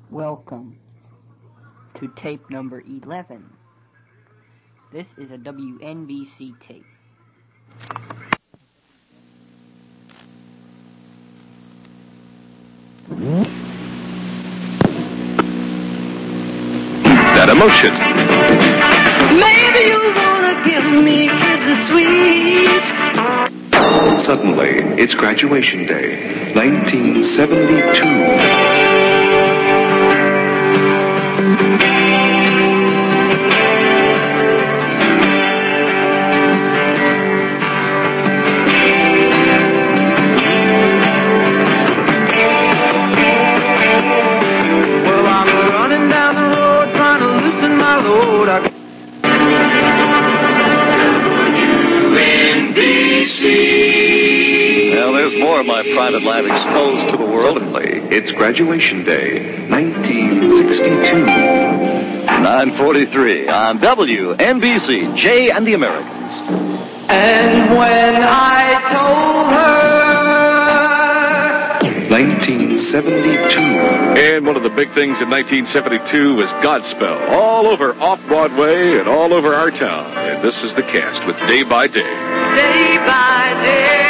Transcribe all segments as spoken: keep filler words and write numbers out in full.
Welcome to tape number eleven. This is a W N B C tape. That emotion. Maybe you wanna give me kisses sweet. Suddenly, it's graduation day, nineteen seventy-two. More of my private life exposed to the world. Suddenly, it's graduation day, nineteen sixty-two. nine forty-three on W N B C, Jay and the Americans. And when I told her... nineteen seventy-two. And one of the big things in nineteen seventy-two was Godspell, all over Off-Broadway and all over our town. And this is the cast with Day by Day. Day by day.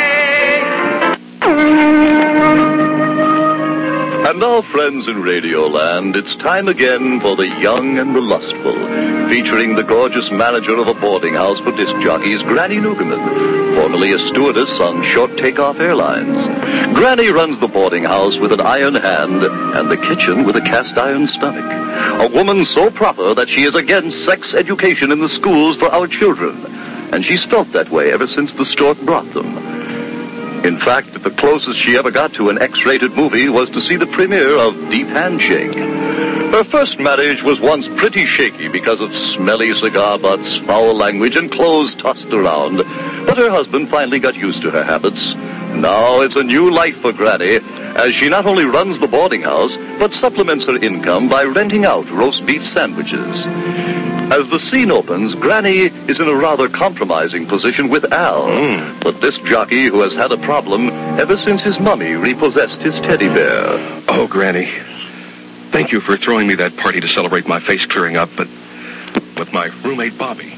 And now, friends in Radioland, it's time again for The Young and the Lustful, featuring the gorgeous manager of a boarding house for disc jockeys, Granny Newcomen, formerly a stewardess on Short Takeoff Airlines. Granny runs the boarding house with an iron hand and the kitchen with a cast-iron stomach. A woman so proper that she is against sex education in the schools for our children. And she's felt that way ever since the stork brought them. In fact, the closest she ever got to an X-rated movie was to see the premiere of Deep Handshake. Her first marriage was once pretty shaky because of smelly cigar butts, foul language, and clothes tossed around. But her husband finally got used to her habits. Now it's a new life for Granny, as she not only runs the boarding house, but supplements her income by renting out roast beef sandwiches. As the scene opens, Granny is in a rather compromising position with Al, mm. the disc jockey who has had a problem ever since his mummy repossessed his teddy bear. Oh, Granny, thank you for throwing me that party to celebrate my face clearing up, but with my roommate Bobby.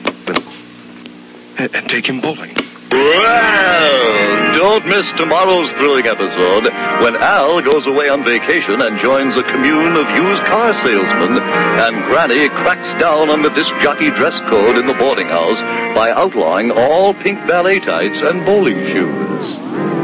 And, and take him bowling. Well, don't miss tomorrow's thrilling episode when Al goes away on vacation and joins a commune of used car salesmen, and Granny cracks down on the disc jockey dress code in the boarding house by outlawing all pink ballet tights and bowling shoes.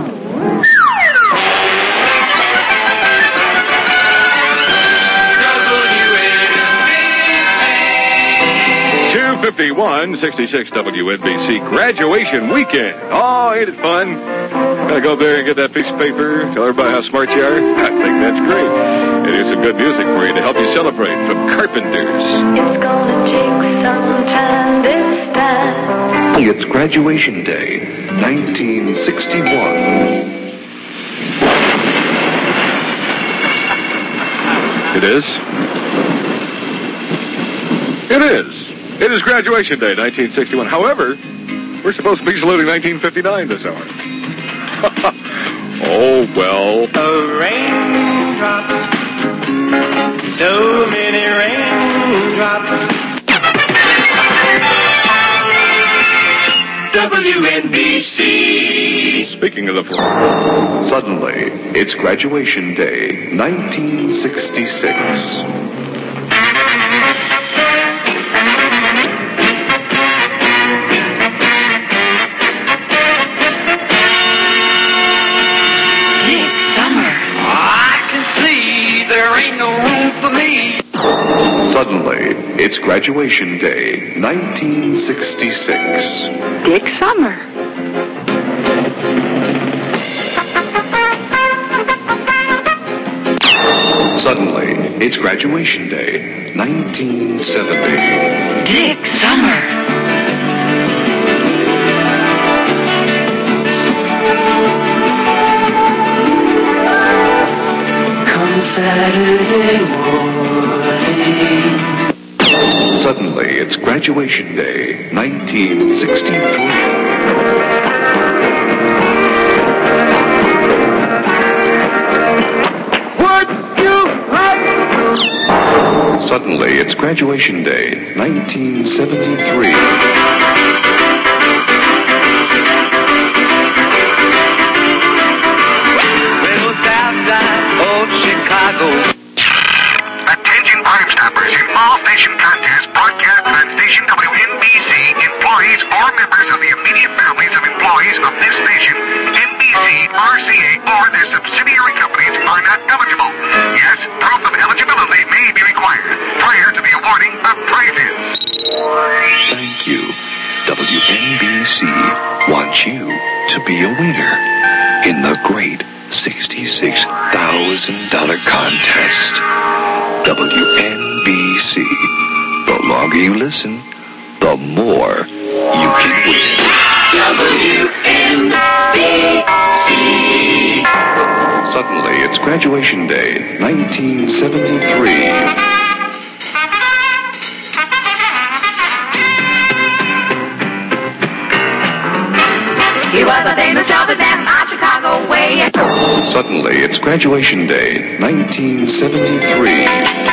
fifty-one sixty-six W N B C graduation weekend. Oh, ain't it fun? Gotta go there and get that piece of paper, tell everybody how smart you are. I think that's great. And here's some good music for you to help you celebrate from Carpenters. It's gonna take some time this time. It's graduation day, nineteen sixty-one. It is? It is. It is graduation day, nineteen sixty-one. However, we're supposed to be saluting nineteen fifty-nine this hour. Oh, well. Oh, raindrops, so many raindrops. W N B C. Speaking of the floor. Suddenly, it's graduation day, nineteen sixty-six. Suddenly, it's graduation day, nineteen sixty-six. Dick Summer. Suddenly, it's graduation day, nineteen seventy. Dick Summer. Come Saturday morning. Suddenly, it's graduation day, nineteen sixty-three. Would you like Graduation Day, nineteen seventy-three. Attention Crime Stoppers in all station contests broadcast on station W N B C. Employees or members of the immediate families of employees of this station, N B C, R C A, or their subsidiary companies are not eligible. Yes, proof of eligibility may be required prior to the awarding of prizes. Thank you. W N B C wants you to be a winner in the great sixty-six thousand dollars contest. W N B C. The longer you listen, the more you can win. W N B C. Suddenly, it's graduation day, nineteen seventy-three. He was a famous trumpet man from Chicago way. Suddenly, it's graduation day, nineteen seventy-three.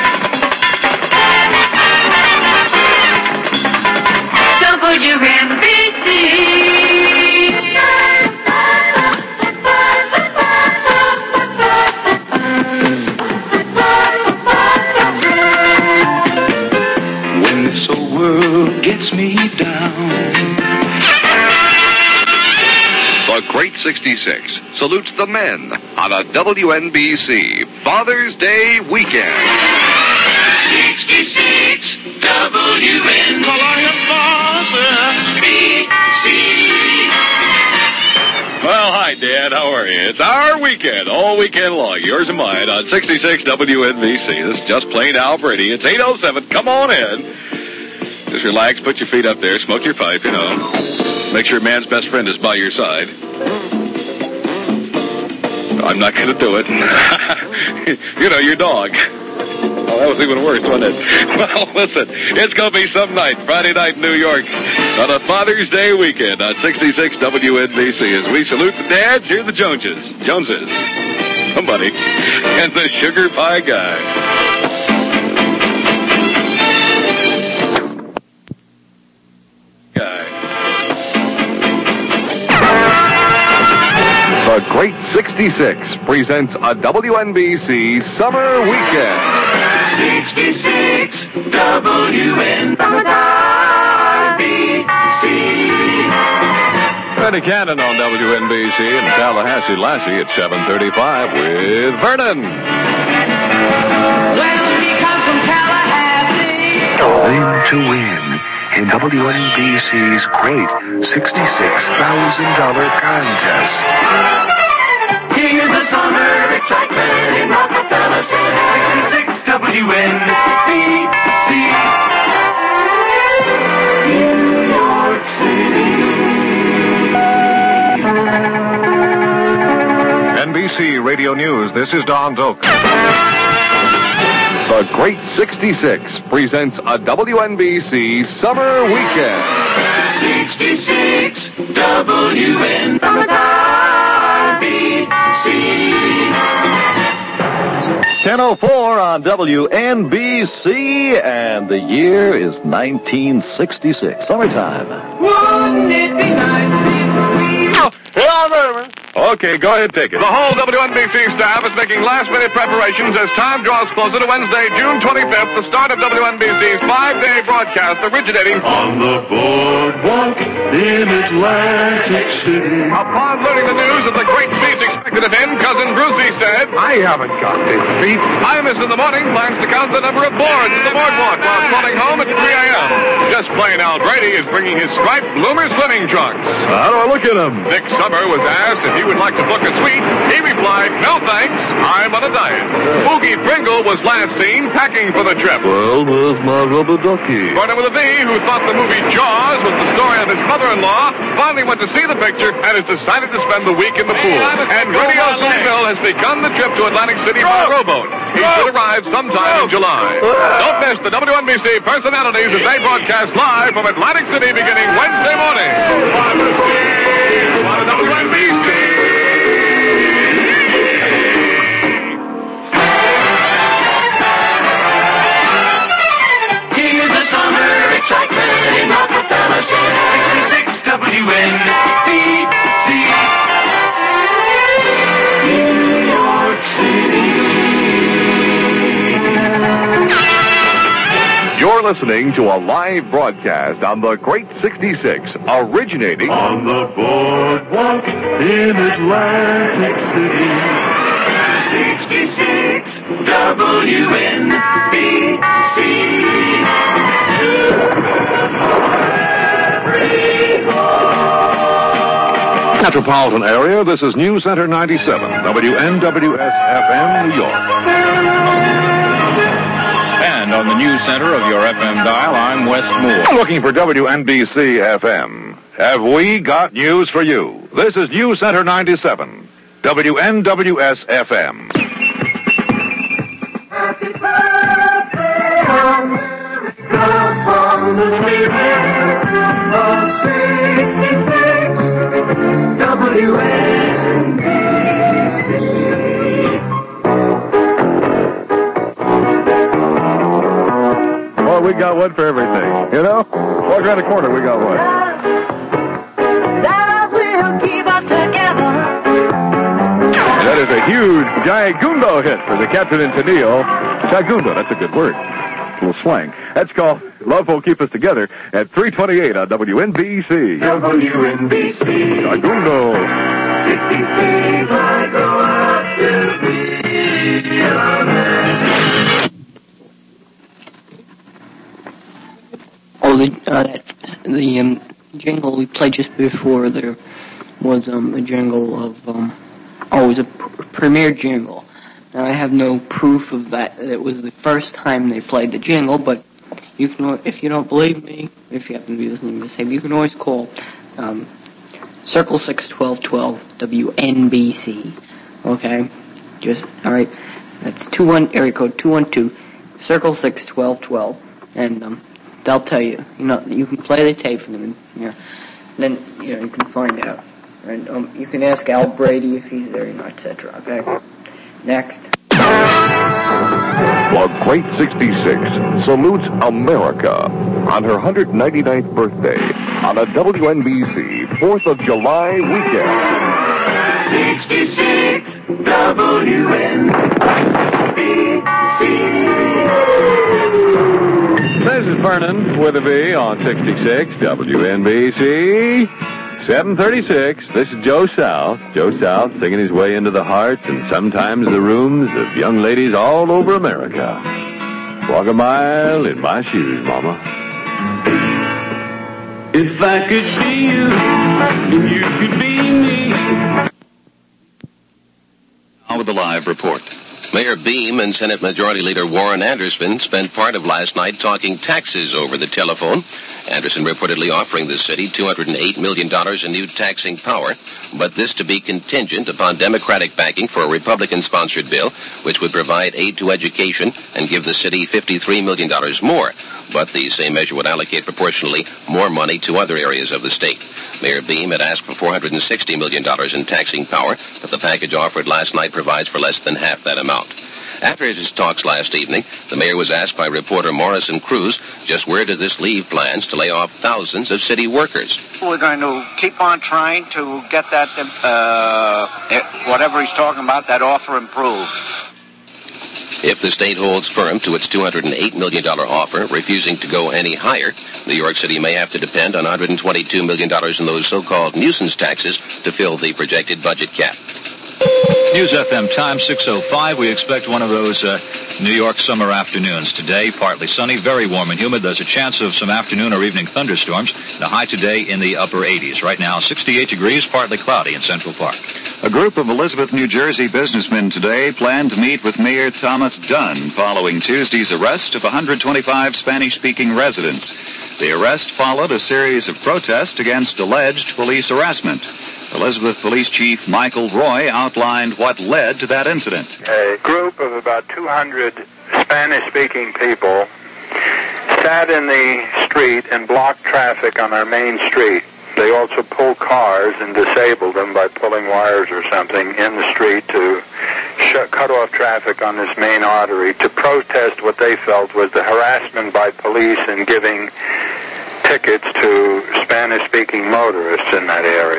W N B C. When this old world gets me down. The Great sixty-six salutes the men on a W N B C Father's Day weekend. sixty-six W N B C. Well, hi, Dad. How are you? It's our weekend, all weekend long. Yours and mine on sixty-six W N B C. This is Just Plain Al Brady. It's eight oh seven. Come on in. Just relax. Put your feet up there. Smoke your pipe, you know. Make sure man's best friend is by your side. I'm not going to do it. You know, your dog. Oh, that was even worse, wasn't it? Well, listen, it's going to be some night, Friday night in New York, on a Father's Day weekend on sixty-six W N B C. As we salute the dads, here are the Joneses. Joneses. Somebody. And the Sugar Pie Guy. The Great sixty-six presents a W N B C summer weekend. sixty-six W N B C. Freddie Cannon on W N B C in Tallahassee, Lassie at seven thirty-five with Vernon. Well, he comes from Tallahassee. Win to win in W N B C's great sixty-six thousand dollars contest. Here's the summer excitement in Rockefeller City. sixty-six W N B C. New York City. N B C Radio News, this is Don Zoke. The Great sixty-six presents a W N B C summer weekend. sixty-six W N B C. ten oh four on W N B C, and the year is nineteen sixty-six. Summertime. Wouldn't it be nice if we... Okay, go ahead, take it. The whole W N B C staff is making last-minute preparations as time draws closer to Wednesday, June twenty-fifth, the start of W N B C's five-day broadcast originating on the boardwalk in Atlantic City. Upon learning the news of the great feats expected of him, Cousin Brucey said, I haven't got this feat. Imus in the morning plans to count the number of boards at the boardwalk while strolling home at three a.m. Just Plain Al Brady is bringing his striped Bloomer swimming trunks. How do I look at him? Dick Summer was asked if he would like to book a suite. He replied, no thanks, I'm on a diet. Boogie Pringle was last seen packing for the trip. Well, where's my rubber ducky? Partner with a V, who thought the movie Jaws was the story of his mother-in-law, finally went to see the picture and has decided to spend the week in the pool. And Radio Bill has begun the trip to Atlantic City by rowboat. He should arrive sometime in July. Don't miss the W N B C personalities as they broadcast live from Atlantic City beginning Wednesday morning. W N B C. listening to a live broadcast on the Great sixty-six, originating On the boardwalk in Atlantic City. sixty-six W N B C. Metropolitan area, this is News Center ninety-seven, W N W S F M, New York. And on the News Center of your F M dial, I'm Wes Moore. I'm looking for W N B C F M. Have we got news for you? This is News Center ninety-seven, W N W S F M. Happy birthday, America, from the spirit of sixty-six W N B C. Well, we got one for everything. You know? Walk around the corner, we got one. That will keep us together. That is a huge Giagundo hit for the captain in Tennille. Giagundo, that's a good word. A little slang. That's called Love Will Keep Us Together at three twenty-eight on W N B C. W N B C. Giagundo. sixty-six, I go out to be a man. Oh, the uh, that, the um, jingle we played just before there was um, a jingle of um, oh, it was a pr- premiere jingle. Now I have no proof of that. It was the first time they played the jingle, but you can, if you don't believe me, if you happen to be listening to this tape, you can always call um, Circle Six Twelve Twelve W N B C. Okay, just all right. That's two one area code two one two Circle Six Twelve Twelve, and um. They'll tell you. You know, you can play the tape for them, and you know, then you know you can find out. And um, you can ask Al Brady if he's there, you know, et cetera. Okay. Next. The Great sixty-six salutes America on her one hundred ninety-ninth birthday on a W N B C fourth of July weekend. sixty-six W N B C. This is Vernon with a V on sixty-six W N B C. seven thirty-six. This is Joe South. Joe South singing his way into the hearts and sometimes the rooms of young ladies all over America. Walk a mile in my shoes, Mama. If I could see you, you could be me. Now with the live report. Mayor Beam and Senate Majority Leader Warren Anderson spent part of last night talking taxes over the telephone. Anderson reportedly offering the city two hundred eight million dollars in new taxing power, but this to be contingent upon Democratic backing for a Republican-sponsored bill, which would provide aid to education and give the city fifty-three million dollars more. But the same measure would allocate proportionally more money to other areas of the state. Mayor Beam had asked for four hundred sixty million dollars in taxing power, but the package offered last night provides for less than half that amount. After his talks last evening, the mayor was asked by reporter Morrison Cruz just where does this leave plans to lay off thousands of city workers. We're going to keep on trying to get that, uh, whatever he's talking about, that offer improved. If the state holds firm to its two hundred eight million dollars offer, refusing to go any higher, New York City may have to depend on one hundred twenty-two million dollars in those so-called nuisance taxes to fill the projected budget cap. News F M time six oh five. We expect one of those uh, New York summer afternoons today. Partly sunny, very warm and humid. There's a chance of some afternoon or evening thunderstorms. The high today in the upper eighties. Right now, sixty-eight degrees, partly cloudy in Central Park. A group of Elizabeth, New Jersey businessmen today plan to meet with Mayor Thomas Dunn following Tuesday's arrest of one hundred twenty-five Spanish-speaking residents. The arrest followed a series of protests against alleged police harassment. Elizabeth Police Chief Michael Roy outlined what led to that incident. A group of about two hundred Spanish-speaking people sat in the street and blocked traffic on our main street. They also pulled cars and disabled them by pulling wires or something in the street to shut, cut off traffic on this main artery to protest what they felt was the harassment by police in giving tickets to Spanish-speaking motorists in that area.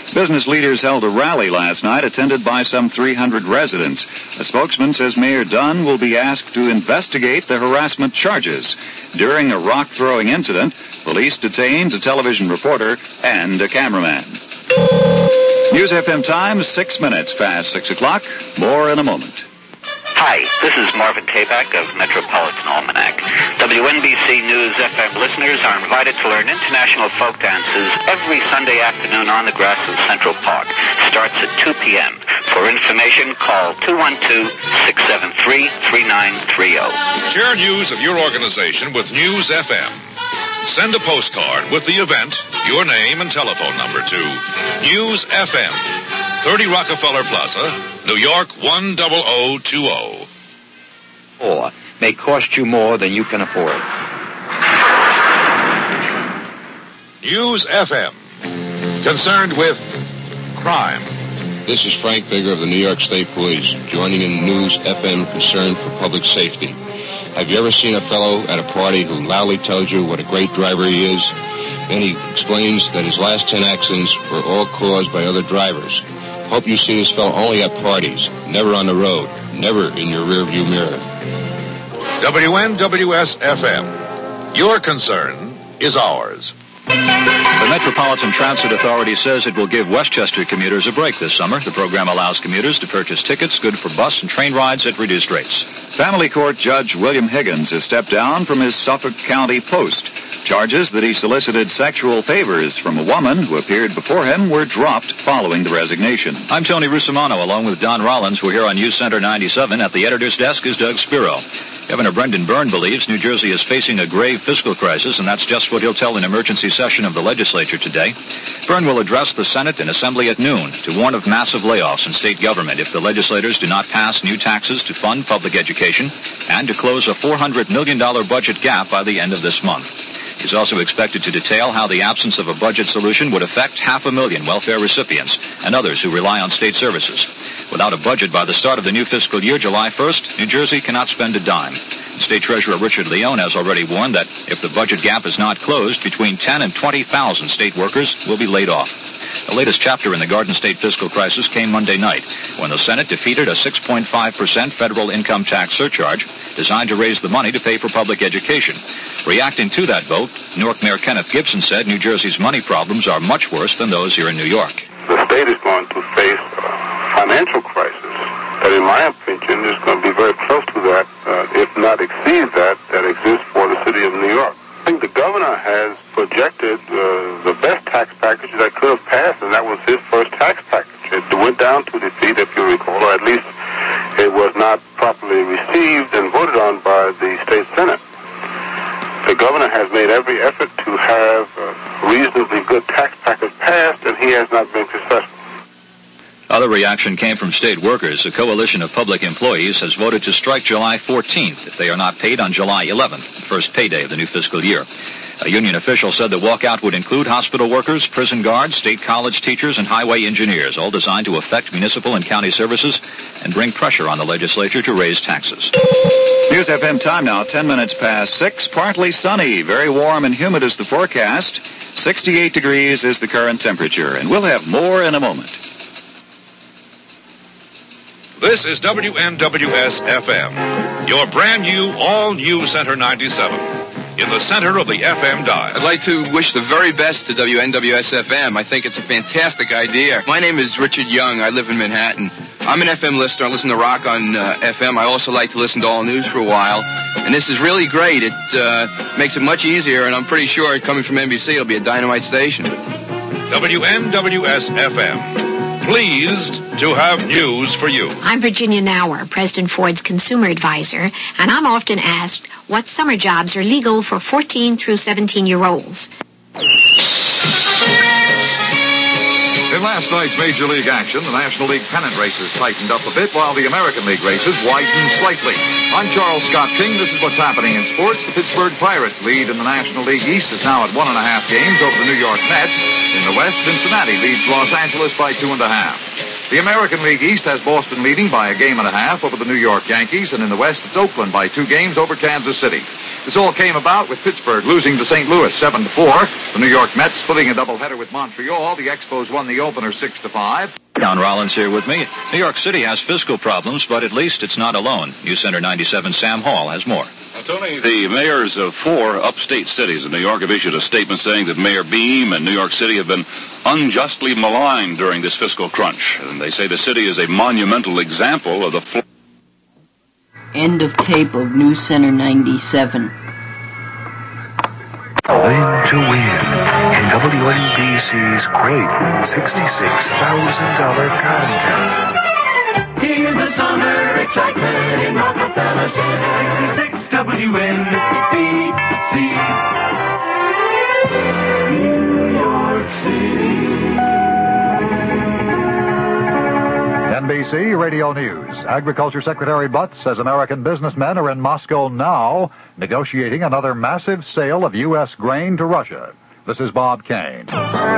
Business leaders held a rally last night attended by some three hundred residents. A spokesman says Mayor Dunn will be asked to investigate the harassment charges. During a rock-throwing incident, police detained a television reporter and a cameraman. News F M time, six minutes past six o'clock. More in a moment. Hi, this is Marvin Tabak of Metropolitan Almanac. W N B C News F M listeners are invited to learn international folk dances every Sunday afternoon on the grass of Central Park. Starts at two p.m. For information, call two one two, six seven three, three nine three zero. Share news of your organization with News F M. Send a postcard with the event, your name, and telephone number to News F M, thirty Rockefeller Plaza, New York one zero zero two zero. Or may cost you more than you can afford. News F M, concerned with crime. This is Frank Bigger of the New York State Police, joining in News F M concerned for public safety. Have you ever seen a fellow at a party who loudly tells you what a great driver he is? Then he explains that his last ten accidents were all caused by other drivers. Hope you see this fellow only at parties, never on the road, never in your rearview mirror. W N W S F M. Your concern is ours. The Metropolitan Transit Authority says it will give Westchester commuters a break this summer. The program allows commuters to purchase tickets good for bus and train rides at reduced rates. Family Court Judge William Higgins has stepped down from his Suffolk County post. Charges that he solicited sexual favors from a woman who appeared before him were dropped following the resignation. I'm Tony Russomanno, along with Don Rollins. We're here on News Center ninety-seven. At the editor's desk is Doug Spiro. Governor Brendan Byrne believes New Jersey is facing a grave fiscal crisis, and that's just what he'll tell an emergency session of the legislature today. Byrne will address the Senate and Assembly at noon to warn of massive layoffs in state government if the legislators do not pass new taxes to fund public education and to close a four hundred million dollars budget gap by the end of this month. He's also expected to detail how the absence of a budget solution would affect half a million welfare recipients and others who rely on state services. Without a budget by the start of the new fiscal year, July first, New Jersey cannot spend a dime. State Treasurer Richard Leone has already warned that if the budget gap is not closed, between ten and twenty thousand state workers will be laid off. The latest chapter in the Garden State fiscal crisis came Monday night when the Senate defeated a six point five percent federal income tax surcharge designed to raise the money to pay for public education. Reacting to that vote, Newark Mayor Kenneth Gibson said New Jersey's money problems are much worse than those here in New York. The state is going to face a financial crisis that, in my opinion, is going to be very close to that, uh, if not exceed that, that exists for the city of New York. I think the governor has projected uh, the best tax package that could have passed, and that was his first tax package. It went down to defeat, if you recall, or at least it was not properly received and voted on by the state Senate. The governor has made every effort to have a reasonably good tax package passed, and he has not been successful. Other reaction came from state workers. A coalition of public employees has voted to strike July fourteenth if they are not paid on July eleventh, the first payday of the new fiscal year. A union official said the walkout would include hospital workers, prison guards, state college teachers, and highway engineers, all designed to affect municipal and county services and bring pressure on the legislature to raise taxes. News F M time now, ten minutes past six. Partly sunny, very warm and humid is the forecast. sixty-eight degrees is the current temperature, and we'll have more in a moment. This is W N W S F M, your brand new, all-new Center ninety-seven, in the center of the F M dial. I'd like to wish the very best to W N W S F M. I think it's a fantastic idea. My name is Richard Young. I live in Manhattan. I'm an F M listener. I listen to rock on uh, F M. I also like to listen to all news for a while. And this is really great. It uh, makes it much easier, and I'm pretty sure coming from N B C, it'll be a dynamite station. W N W S F M. Pleased to have news for you. I'm Virginia Nauer, President Ford's consumer advisor, and I'm often asked what summer jobs are legal for fourteen through seventeen-year-olds. In last night's Major League action, the National League pennant races tightened up a bit while the American League races widened slightly. I'm Charles Scott King. This is what's happening in sports. The Pittsburgh Pirates lead in the National League East is now at one and a half games over the New York Mets. In the West, Cincinnati leads Los Angeles by two and a half. The American League East has Boston leading by a game and a half over the New York Yankees, and in the West, it's Oakland by two games over Kansas City. This all came about with Pittsburgh losing to Saint Louis seven to four. The New York Mets splitting a doubleheader with Montreal. The Expos won the opener six to five. Don Rollins here with me. New York City has fiscal problems, but at least it's not alone. News Center ninety-seven Sam Hall has more. Well, Tony, the mayors of four upstate cities in New York have issued a statement saying that Mayor Beam and New York City have been unjustly maligned during this fiscal crunch. And they say the city is a monumental example of the... Fl- End of tape of News Center ninety-seven. Win to win in W N B C's great sixty-six thousand dollars contest. Here's the summer excitement in Rockefeller Center. six W N B C. New York City. N B C Radio News. Agriculture Secretary Butts says American businessmen are in Moscow now negotiating another massive sale of U S grain to Russia. This is Bob Kane.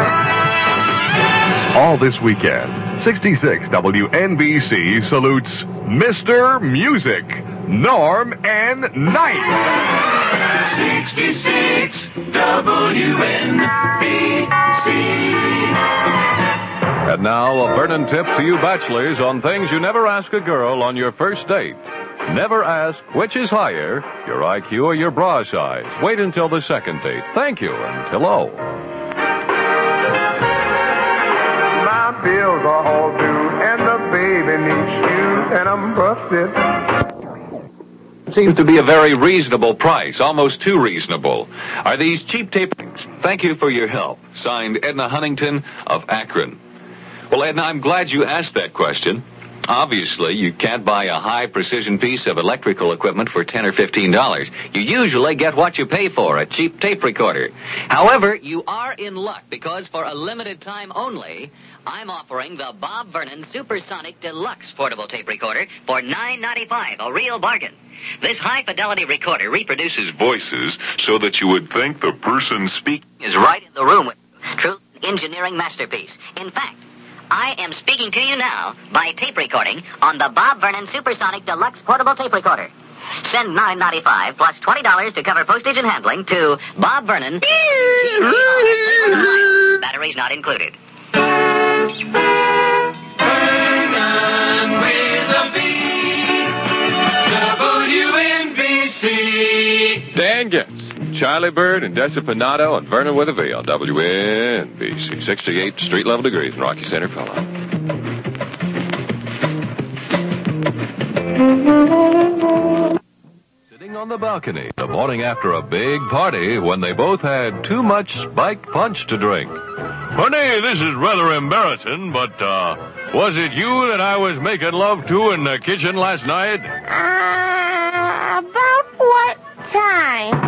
All this weekend, sixty-six W N B C salutes Mister Music, Norm and Knight. sixty-six W N B C. And now, a Vernon tip to you bachelors on things you never ask a girl on your first date. Never ask which is higher, your I Q or your bra size. Wait until the second date. Thank you, and hello. My bills are all due, and the baby needs shoes, and I'm busted. Seems to be a very reasonable price, almost too reasonable. Are these cheap tapings? Thank you for your help. Signed, Edna Huntington of Akron. Well, Edna, I'm glad you asked that question. Obviously, you can't buy a high-precision piece of electrical equipment for ten or fifteen dollars. You usually get what you pay for, a cheap tape recorder. However, you are in luck because for a limited time only, I'm offering the Bob Vernon Supersonic Deluxe portable tape recorder for nine ninety-five, a real bargain. This high-fidelity recorder reproduces Voices so that you would think the person speaking is right in the room with you. True engineering masterpiece. In fact, I am speaking to you now by tape recording on the Bob Vernon Supersonic Deluxe portable tape recorder. Send nine ninety-five plus twenty dollars to cover postage and handling to Bob Vernon. Batteries not included. Vernon with a B. W N B C. Dan Getz, Charlie Bird, and Dessa Pinato, and Vernon with a V on W N B C. sixty-eight street level degrees in Rocky Center, fella. Sitting on the balcony the morning after a big party when they both had too much spiked punch to drink. Honey, this is rather embarrassing, but, uh, was it you that I was making love to in the kitchen last night? Uh, about what time?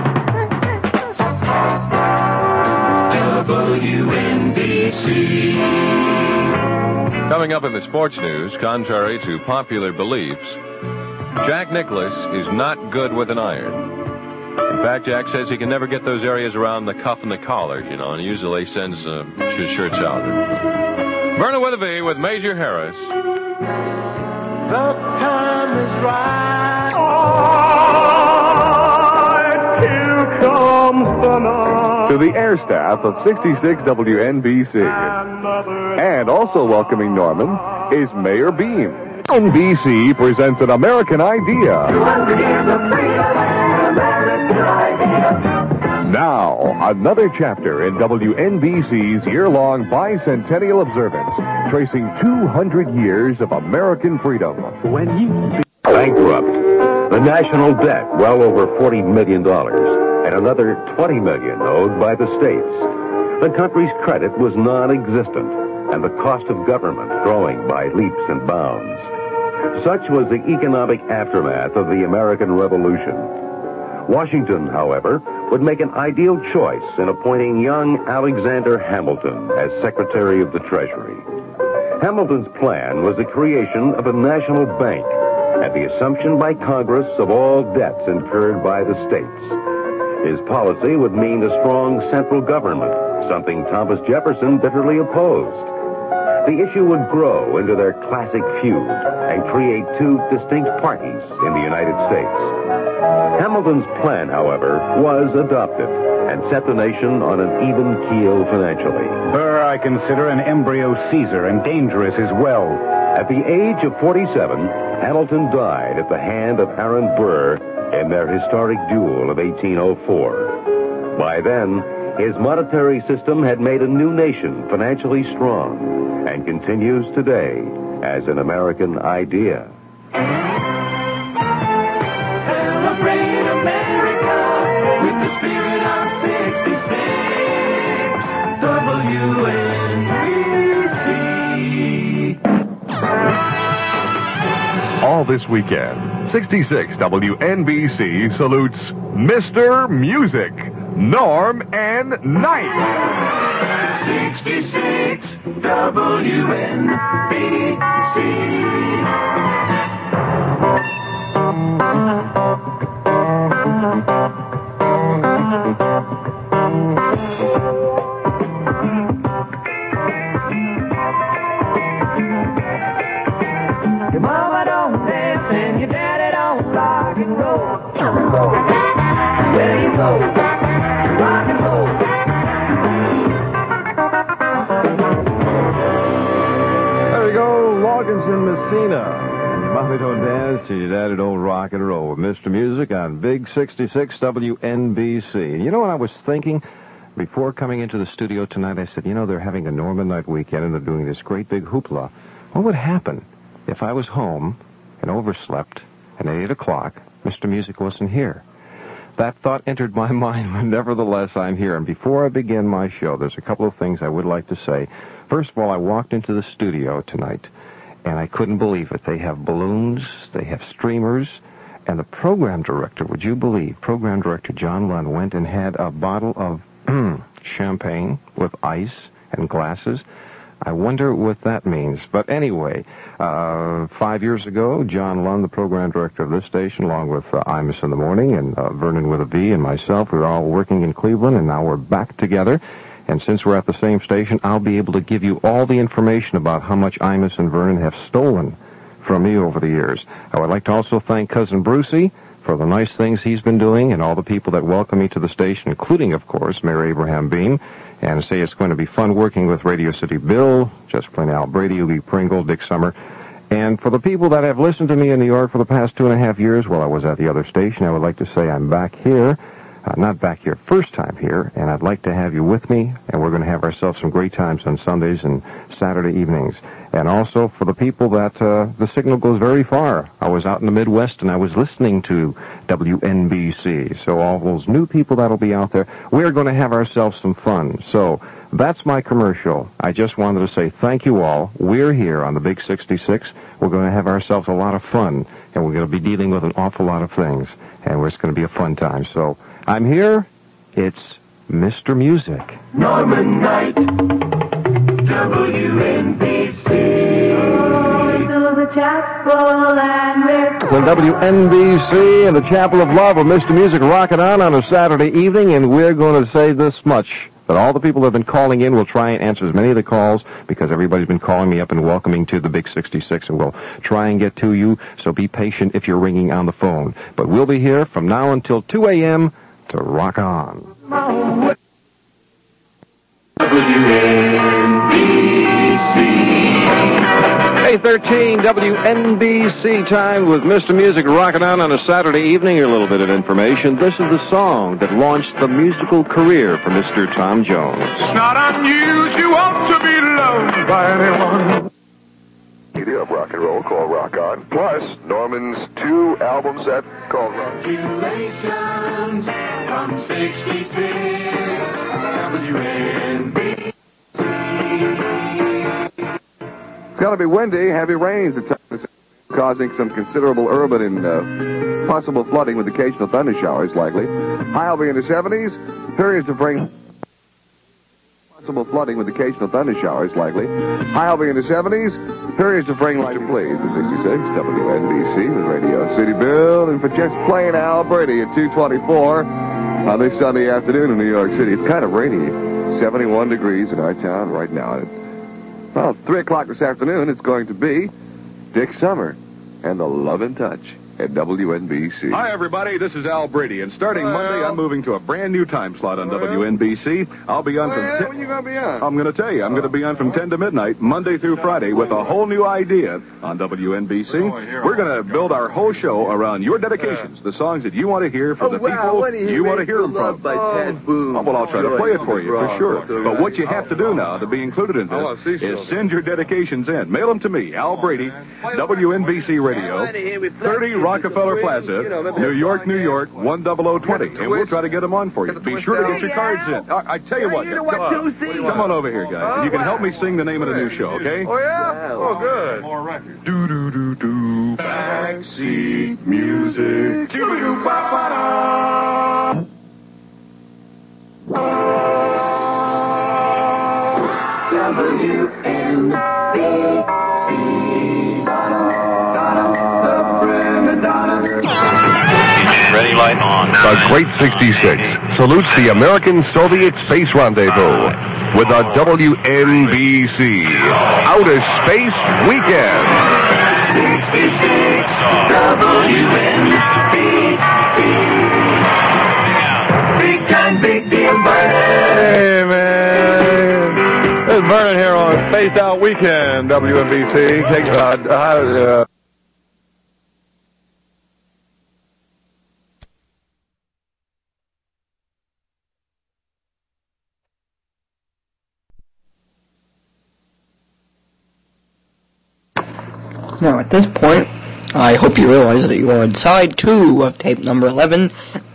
W N B C. Coming up in the sports news, contrary to popular beliefs, Jack Nicklaus is not good with an iron. In fact, Jack says he can never get those areas around the cuff and the collar, you know, and usually sends uh, his shirts out. Vernon with a V with Major Harris. The time is right. Here comes the night. To the air staff of sixty-six W N B C. And also welcoming Norman is Mayor Beam. N B C presents an American Idea. Now, another chapter in W N B C's year-long bicentennial observance, tracing two hundred years of American freedom. When he bankrupt, the national debt well over forty million dollars, and another twenty million dollars owed by the states. The country's credit was non-existent, and the cost of government growing by leaps and bounds. Such was the economic aftermath of the American Revolution. Washington, however, would make an ideal choice in appointing young Alexander Hamilton as Secretary of the Treasury. Hamilton's plan was the creation of a national bank and the assumption by Congress of all debts incurred by the states. His policy would mean a strong central government, something Thomas Jefferson bitterly opposed. The issue would grow into their classic feud and create two distinct parties in the United States. Hamilton's plan, however, was adopted and set the nation on an even keel financially. Burr, I consider an embryo Caesar and dangerous as well. At the age of forty-seven, Hamilton died at the hand of Aaron Burr in their historic duel of eighteen oh four. By then, his monetary system had made a new nation financially strong and continues today as an American idea. Celebrate America with the spirit of sixty-six W N B C. All this weekend, sixty-six W N B C salutes Mister Music, Norm and Knight. sixty-six W N B C. Your mama don't dance and your daddy don't rock and roll. Where you go, rock and roll. There we go, Loggins and Messina. Mommy don't dance and your daddy don't rock and roll with Mister Music on Big sixty-six W N B C. And you know what I was thinking? Before coming into the studio tonight, I said, you know, they're having a Norman Night weekend and they're doing this great big hoopla. What would happen if I was home and overslept and at eight o'clock, Mister Music wasn't here? That thought entered my mind, but nevertheless, I'm here. And before I begin my show, there's a couple of things I would like to say. First of all, I walked into the studio tonight, and I couldn't believe it. They have balloons, they have streamers, and the program director, would you believe, program director John Lund went and had a bottle of champagne with ice and glasses. I wonder what that means. But anyway, uh, five years ago, John Lund, the program director of this station, along with uh, Imus in the Morning and uh, Vernon with a V and myself, we were all working in Cleveland, and now we're back together. And since we're at the same station, I'll be able to give you all the information about how much Imus and Vernon have stolen from me over the years. I would like to also thank Cousin Brucey for the nice things he's been doing and all the people that welcome me to the station, including, of course, Mayor Abraham Beam, and say it's going to be fun working with Radio City Bill, Just Plain Al Brady, Lee Pringle, Dick Summer. And for the people that have listened to me in New York for the past two and a half years while I was at the other station, I would like to say I'm back here. Uh, not back here, first time here, and I'd like to have you with me, and we're going to have ourselves some great times on Sundays and Saturday evenings. And also for the people that uh, the signal goes very far. I was out in the Midwest, and I was listening to W N B C. So all those new people that'll be out there, we're going to have ourselves some fun. So that's my commercial. I just wanted to say thank you all. We're here on the Big sixty-six. We're going to have ourselves a lot of fun, and we're going to be dealing with an awful lot of things, and it's going to be a fun time. So I'm here. It's Mister Music. Norman Knight, W N B C. To the chapel and It's on W N B C and the Chapel of Love with Mister Music rocking on on a Saturday evening, and we're going to say this much, that all the people that have been calling in will try and answer as many of the calls because everybody's been calling me up and welcoming to the Big sixty-six, and we'll try and get to you, so be patient if you're ringing on the phone. But we'll be here from now until two a.m. to rock on. W N B C. eight thirteen W N B C time with Mister Music rocking on on a Saturday evening. A little bit of information. This is the song that launched the musical career for Mister Tom Jones. It's not unusual to be loved by anyone. Media of rock and roll called Rock On, plus Norman's two album set called Rock. Congratulations from sixty-six W N B C. It's going to be windy, heavy rains at times, causing some considerable urban and uh, possible flooding with occasional thunder showers likely. High will be in the seventies. Periods of rain. Possible flooding with occasional thunder showers likely. High will be in the seventies. Periods of rain likely. Please, the sixty-six W N B C with Radio City Bill, and for Just Plain Al Brady at two twenty-four on this Sunday afternoon in New York City. It's kind of rainy. seventy-one degrees in our town right now. Well, three o'clock this afternoon, it's going to be Dick Summer and the Love and Touch. at W N B C. Hi, everybody. This is Al Brady, and starting Monday, I'm moving to a brand new time slot on W N B C. I'll be on Oh, from yeah? ten. When you going to be on? I'm going to tell you, I'm going to be on from ten to midnight, Monday through Friday, with a whole new idea on W N B C. We're going to build our whole show around your dedications, the songs that you want to hear from Oh, the wow, people what do you you want to mean hear them for from. love by Pat Boone? Oh, well, I'll try to play it for you, for sure. But what you have to do now to be included in I wanna see this is something. send your dedications in. Mail them to me, Al Brady, W N B C Radio, thirty Rockefeller Plaza, New York, New York, one oh oh twenty. And we'll try to get them on for you. Be sure to get your cards in. I, I tell you what, You know come what, on. Tuesday? Come on over here, guys. And you can help me sing the name of the new show, okay? Oh, yeah? Oh, good. More records. Do do do do. Backseat music. Doo-doo ba ba da. W N B C. Ready, light on. The Great sixty-six salutes the American Soviet Space Rendezvous with a W N B C Outer Space Weekend. sixty-six W N B C. Big time, big deal, Hey, man. This is Vernon here on Spaced Out Weekend, W N B C. Take, uh, uh, Now, at this point, I hope you realize that you are on side two of tape number eleven.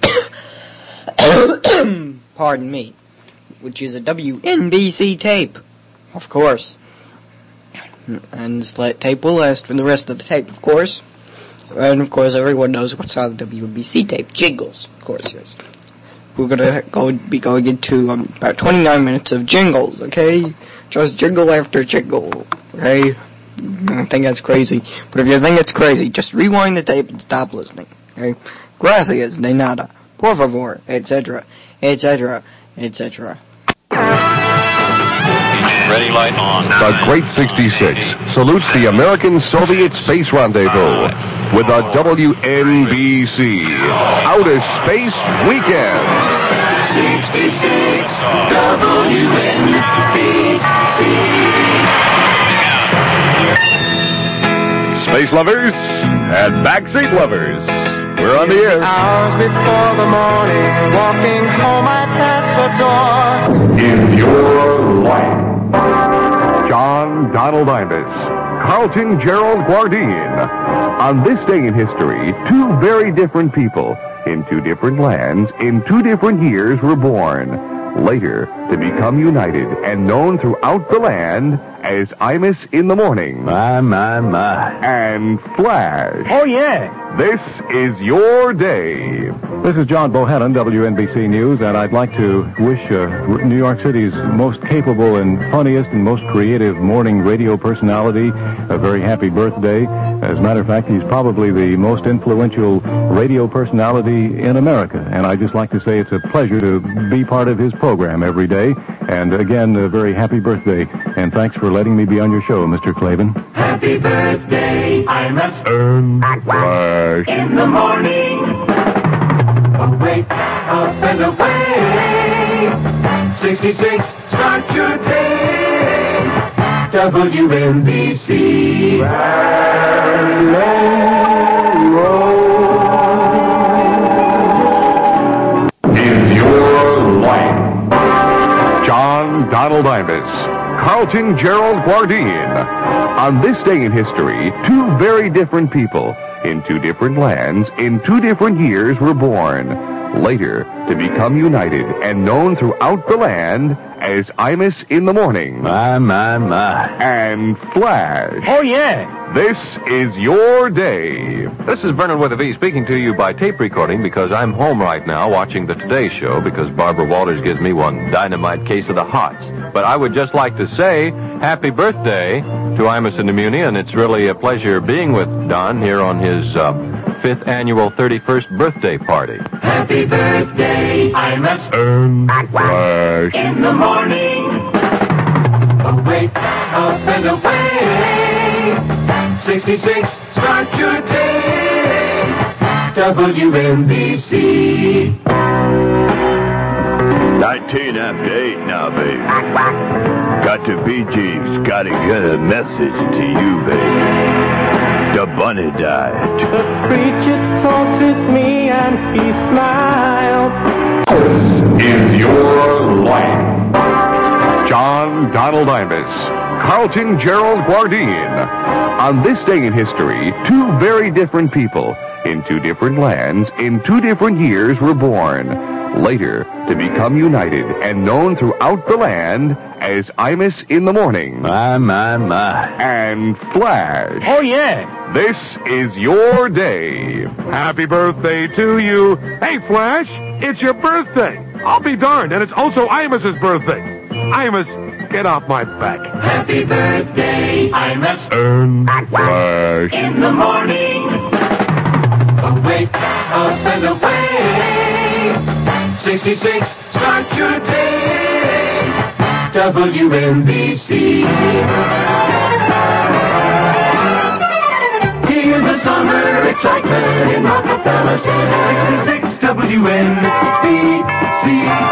Pardon me. Which is a W N B C tape. Of course. And this la- tape will last for the rest of the tape, of course. And, of course, everyone knows what's on the W N B C tape. Jingles, of course, yes. We're gonna go be going into um, about twenty-nine minutes of jingles, okay? Just jingle after jingle, okay? I think that's crazy. But if you think it's crazy, just rewind the tape and stop listening, okay? Gracias, de nada, por favor, et cetera, et cetera, et cetera. Ready, light on. The Great sixty-six salutes the American Soviet Space Rendezvous with a W N B C Outer Space Weekend. sixty-six W N B C. Space lovers and backseat lovers, we're on the air. Hours before the morning, walking home, I pass the door. In your life. John Donald Imus, Carlton Gerald Guardine. On this day in history, two very different people in two different lands in two different years were born. Later, to become united and known throughout the land as Imus in the Morning. My, my, my. And Flash. Oh, yeah. This is your day. This is John Bohannon, W N B C News, and I'd like to wish uh, New York City's most capable and funniest and most creative morning radio personality a very happy birthday. As a matter of fact, he's probably the most influential radio personality in America, and I'd just like to say it's a pleasure to be part of his program every day. And again, a very happy birthday, and thanks for letting me be on your show, Mister Clavin. Happy birthday, I'm a And Flash. in the morning. Away, up and away. sixty-six, start your day. W N B C. In your life. John Donald Imus, Carlton Gerald Guardine. On this day in history, two very different people in two different lands in two different years were born. Later, to become united and known throughout the land as Imus in the Morning. My, my, my. And Flash. Oh, yeah. This is your day. This is Vernon Witherby speaking to you by tape recording because I'm home right now watching the Today Show because Barbara Walters gives me one dynamite case of the hots. But I would just like to say happy birthday to Imus in the Muni, and it's really a pleasure being with Don here on his uh, fifth annual thirty-first birthday party. Happy birthday, I'm a And Flash. in the morning. Away, up and away. sixty-six, start your day. W N B C. nineteen after eight now, baby. Got the Bee Gees, gotta get a message to you, baby. The bunny died. The preacher talked with me and he smiled. In your life. John Donald Imus, Carlton Gerald Guardine. On this day in history, two very different people in two different lands in two different years were born. Later, to become united and known throughout the land as Imus in the Morning. My, my, my. And Flash. Oh, yeah. This is your day. Happy birthday to you. Hey, Flash, it's your birthday. I'll be darned, and it's also Imus's birthday. Imus, get off my back. Happy birthday, Imus. And Flash. In the morning. Awake, up and away. sixty-six, start your day. W N B C. Hear the summer excitement in Rockefeller Center. sixty-six W N B C.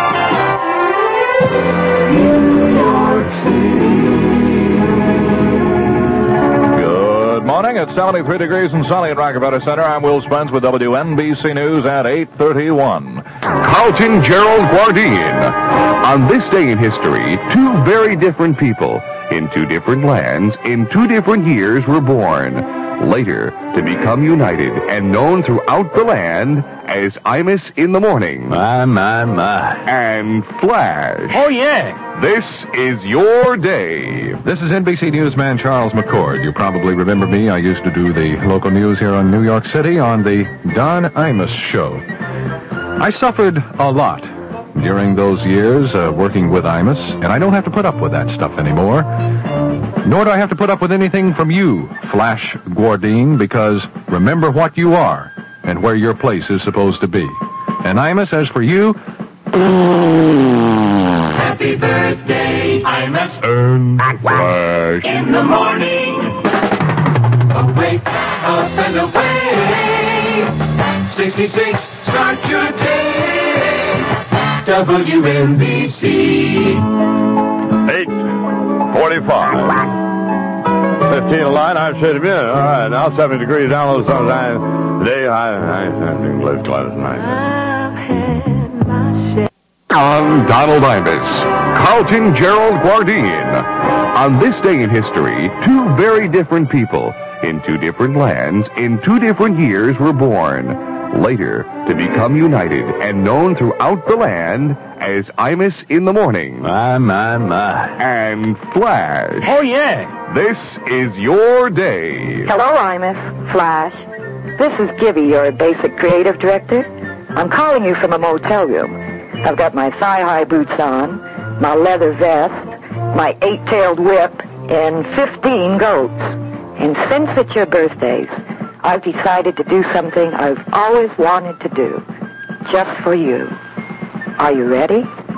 New York Good morning. It's seventy-three degrees and sunny at Rockefeller Center. I'm Will Spence with W N B C News at eight thirty-one. Carlton Gerald Guardine. On this day in history, two very different people in two different lands in two different years were born. Later, to become united and known throughout the land as Imus in the Morning. My, my, my. And Flash. Oh, yeah. This is your day. This is N B C Newsman Charles McCord. You probably remember me. I used to do the local news here in New York City on the Don Imus Show. I suffered a lot during those years uh, working with Imus, and I don't have to put up with that stuff anymore. Nor do I have to put up with anything from you, Flash Guardine, because remember what you are and where your place is supposed to be. And Imus, as for you... Happy birthday, Imus. And Flash. In the morning. Awake, up and away. sixty-six, start your day. W N B C. eight forty-five. fifteen line, I'm straight a minute. All right, now seventy degrees down low sunshine. Today, I, I, I think live close tonight. I'm Donald Imus, Carlton Gerald Guardine. On this day in history, two very different people in two different lands in two different years were born. Later, to become united and known throughout the land as Imus in the Morning. My, my, my. And Flash. Oh, yeah. This is your day. Hello, Imus. Flash. This is Gibby, your basic creative director. I'm calling you from a motel room. I've got my thigh-high boots on, my leather vest, my eight-tailed whip, and fifteen goats. And since it's your birthdays, I've decided to do something I've always wanted to do, just for you. Are you ready?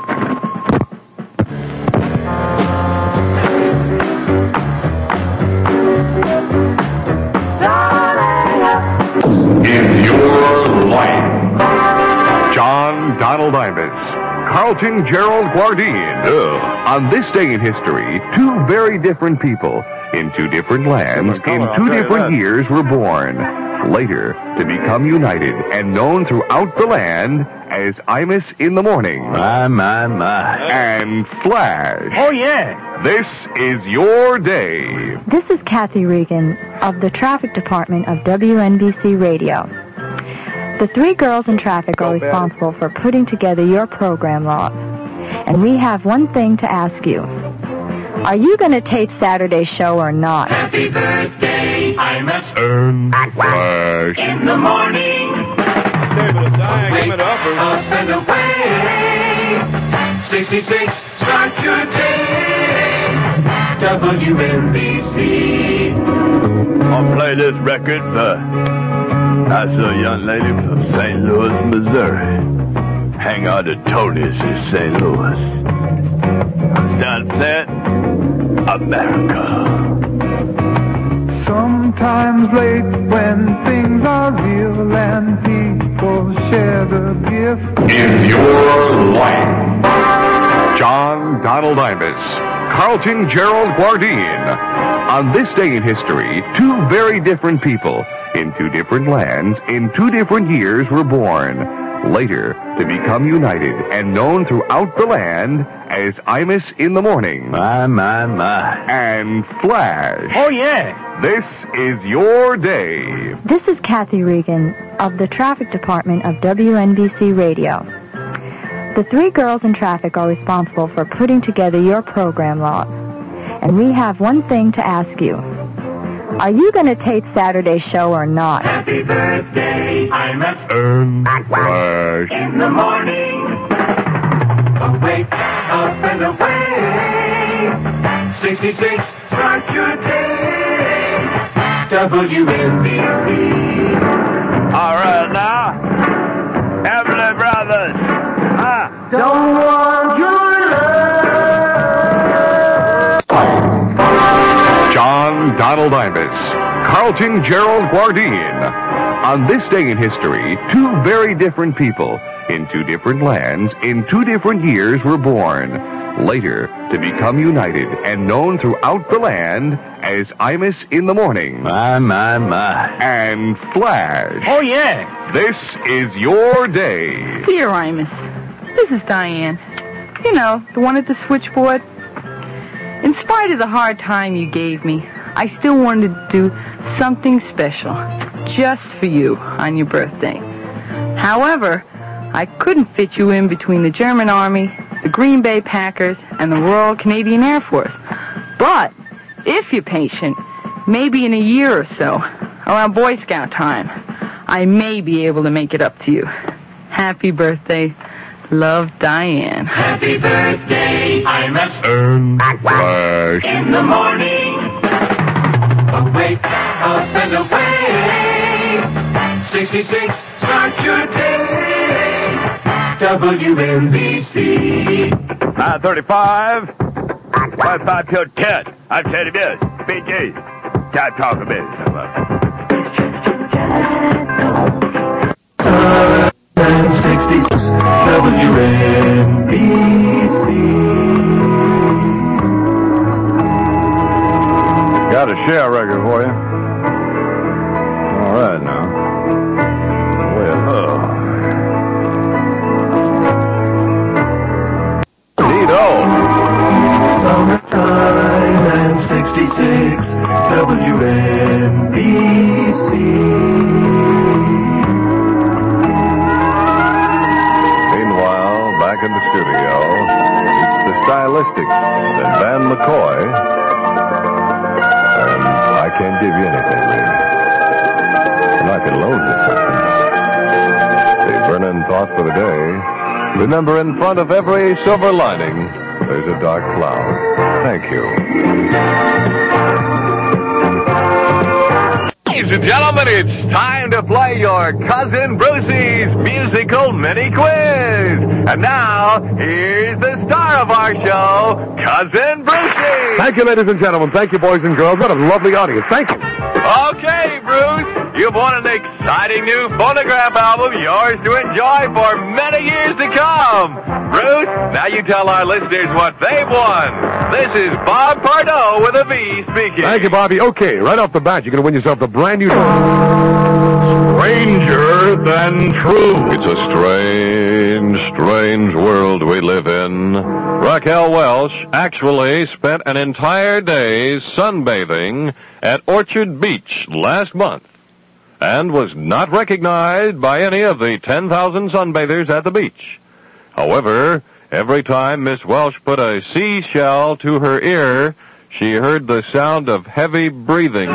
In your life. John Donald Imus, Carlton Gerald Guardine. Ugh. On this day in history, two very different people in two different lands in two different years were born. Later, to become united and known throughout the land as Imus in the Morning. My, my, my. And Flash. Oh, yeah. This is your day. This is Kathy Regan of the Traffic Department of W N B C Radio. The three girls in traffic are responsible for putting together your program log. And we have one thing to ask you. Are you going to tape Saturday's show or not? Happy birthday, Imus. And Flash. In the morning. Wake up and away. sixty-six, start your day. W N B C. I'll play this record for that's a young lady from Saint Louis, Missouri. Hang out at Tony's in Saint Louis. Start that America. Sometimes late when things are real and twentieth? In your life. John Donald Imus, Carlton Gerald Guardine. On this day in history, two very different people in two different lands in two different years were born. Later, to become united and known throughout the land as Imus in the Morning. My, my, my. And Flash. Oh, yeah. This is your day. This is Kathy Regan of the Traffic Department of W N B C Radio. The three girls in traffic are responsible for putting together your program log. And we have one thing to ask you. Are you going to tape Saturday's show or not? Happy birthday, Imus. And Flash. In the morning. Away, up and away. sixty-six, start your day. W N B C. All right, now. Heavenly Brothers. Ah. Don't want your love. John Donald Imus, Carlton Gerald Guardine. On this day in history, two very different people in two different lands in two different years were born. Later, to become united and known throughout the land as Imus in the Morning. My, my, my. And Flash. Oh, yeah. This is your day. Dear Imus, this is Diane. You know, the one at the switchboard. In spite of the hard time you gave me, I still wanted to do something special just for you on your birthday. However, I couldn't fit you in between the German Army, the Green Bay Packers, and the Royal Canadian Air Force. But if you're patient, maybe in a year or so, around Boy Scout time, I may be able to make it up to you. Happy birthday. Love, Diane. Happy birthday, Imus. And Flash. In the morning. Awake, up and away. sixty-six, start your day. W N B C. nine thirty-five. Five, five till ten. I'm Teddy Biz. B G. Time talk a bit. sixty-six, W N B C. Got a share record for you. All right, now. Well, oh. Neato. Summertime and sixty-six, W N B C. Meanwhile, back in the studio, it's the Stylistics and Van McCoy. And I can't give you anything, really. And I can loan you something. The burning thought for the day. Remember, in front of every silver lining, there's a dark cloud. Thank you. Ladies and gentlemen, it's time to play your Cousin Brucey's musical mini quiz. And now, here's the star of our show, Cousin Brucey. Thank you, ladies and gentlemen. Thank you, boys and girls. What a lovely audience. Thank you. Okay, Bruce, you've won an exciting new phonograph album, yours to enjoy for many years to come. Bruce, now you tell our listeners what they've won. This is Bob Pardo with a V speaking. Thank you, Bobby. Okay, right off the bat, you're going to win yourself the brand new... Stranger than true. It's a strange, strange world we live in. Raquel Welch actually spent an entire day sunbathing at Orchard Beach last month and was not recognized by any of the ten thousand sunbathers at the beach. However, every time Miss Welch put a seashell to her ear, she heard the sound of heavy breathing.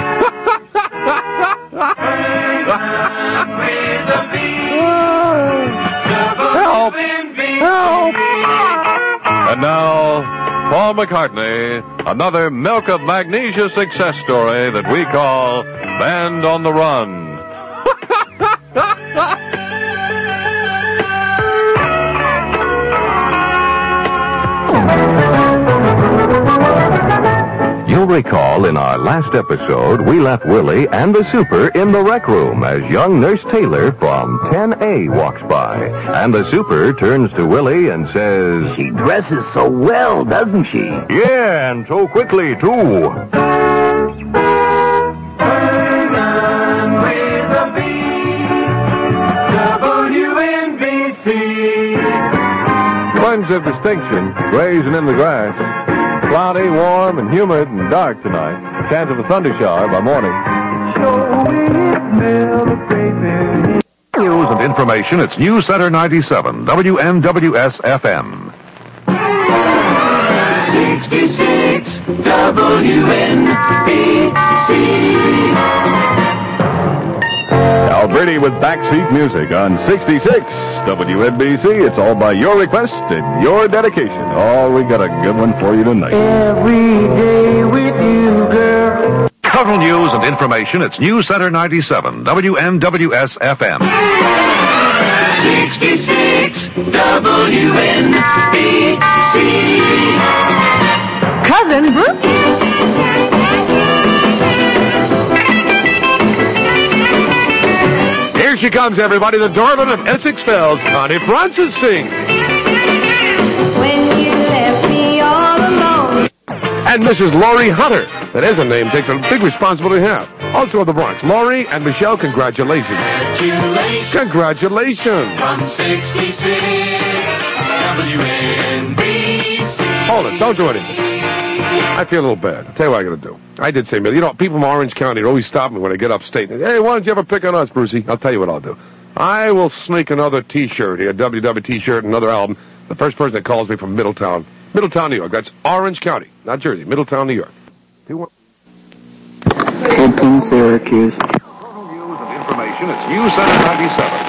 Help! Help! And now, Paul McCartney, another Milk of Magnesia success story that we call Band on the Run. You'll recall in our last episode, we left Willie and the Super in the rec room as young Nurse Taylor from ten A walks by. And the Super turns to Willie and says, She dresses so well, doesn't she? Yeah, and so quickly, too. Bunch of distinction, grazing in the grass. Cloudy, warm, and humid and dark tonight. Chance of a thunder shower by morning. News and information, it's News Center ninety-seven, W N W S F M. sixty-six W N B C. Alberti with backseat music on sixty-six W N B C. It's all by your request and your dedication. Oh, we got a good one for you tonight. Every day with you, girl. Total news and information, it's News Center ninety-seven, W N W S F M. sixty-six W N B C. Cousin Brookie. Here she comes, everybody, the darling of Essex Fells, Connie Francis sings. When you left me all alone. And Missus Laurie Hunter. That is a name takes a big responsibility to have. Also of the Bronx. Laurie and Michelle, congratulations. Congratulations. Congratulations. From sixty-six W N B C. Hold it, don't do anything. I feel a little bad. I'll tell you what I gotta do. I did say, you know, people from Orange County always stop me when I get upstate. Hey, why don't you ever pick on us, Brucey? I'll tell you what I'll do. I will sneak another T-shirt here, a W W T-shirt, another album. The first person that calls me from Middletown. Middletown, New York. That's Orange County, not Jersey. Middletown, New York. Hilton, Syracuse. Information, it's News Center ninety-seven.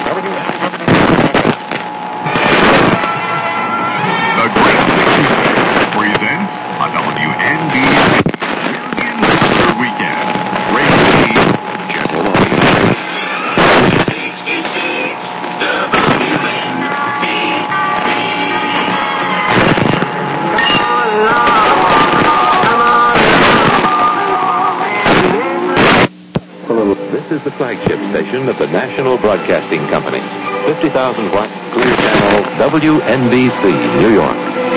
The Great sixty-six presents a W N B C Million Weekend. Rated G, general audience. sixty-six W N B This is the flagship station of the National Broadcasting Company. fifty thousand watt clear channel W N B C, New York.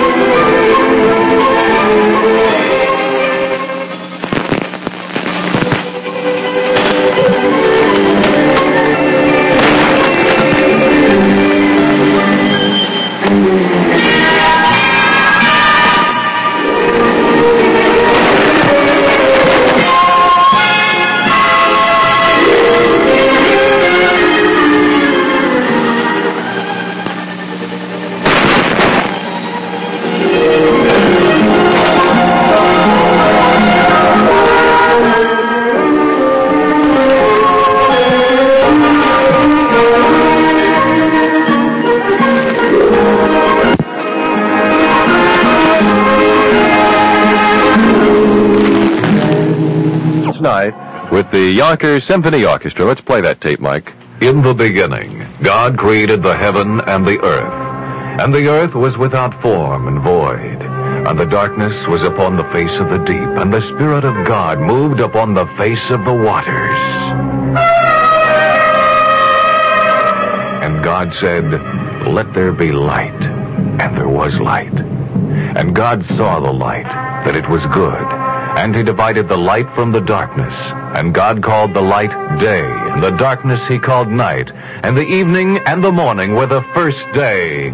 With the Yonkers Symphony Orchestra. Let's play that tape, Mike. In the beginning, God created the heaven and the earth. And the earth was without form and void. And the darkness was upon the face of the deep. And the Spirit of God moved upon the face of the waters. And God said, "Let there be light." And there was light. And God saw the light, that it was good. And he divided the light from the darkness. And God called the light day, and the darkness he called night. And the evening and the morning were the first day.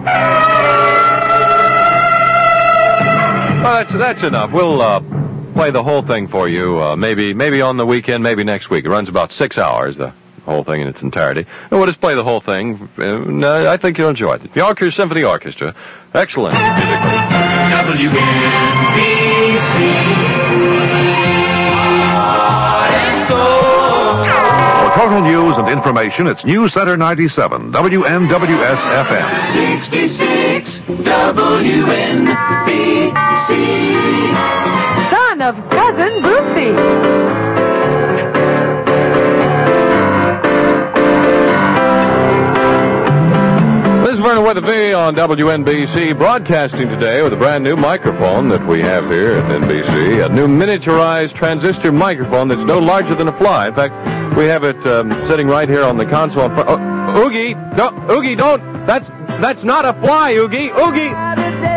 Well, that's, that's enough. We'll uh, play the whole thing for you, uh, maybe maybe on the weekend, maybe next week. It runs about six hours, the whole thing in its entirety. And we'll just play the whole thing. And, uh, I think you'll enjoy it. The Yonkers Symphony Orchestra. Excellent musically. W N B C. For total news and information, it's News Center ninety-seven, W N W S F M. sixty-six W N B C. Son of Cousin Brucey. This is Vernon Williams. with the V on W N B C, broadcasting today with a brand new microphone that we have here at N B C, a new miniaturized transistor microphone that's no larger than a fly. In fact, we have it um, sitting right here on the console. In front. Oh, Oogie, don't, Oogie, don't. That's that's not a fly, Oogie. Oogie.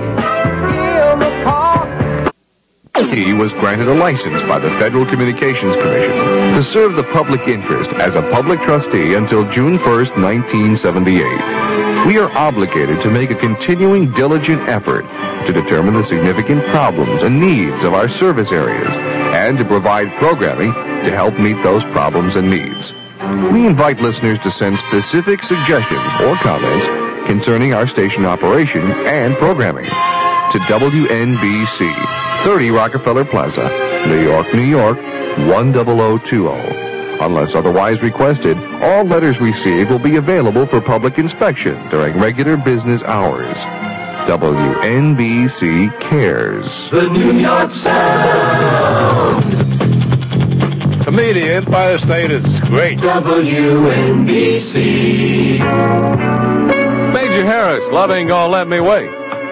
He was granted a license by the Federal Communications Commission to serve the public interest as a public trustee until June first, nineteen seventy-eight. We are obligated to make a continuing diligent effort to determine the significant problems and needs of our service areas and to provide programming to help meet those problems and needs. We invite listeners to send specific suggestions or comments concerning our station operation and programming to W N B C, thirty Rockefeller Plaza, New York, New York, one zero zero two zero. Unless otherwise requested, all letters received will be available for public inspection during regular business hours. W N B C cares. The New York Sound. Comedian by the state is great. W N B C. Major Harris, love ain't gonna let me wait.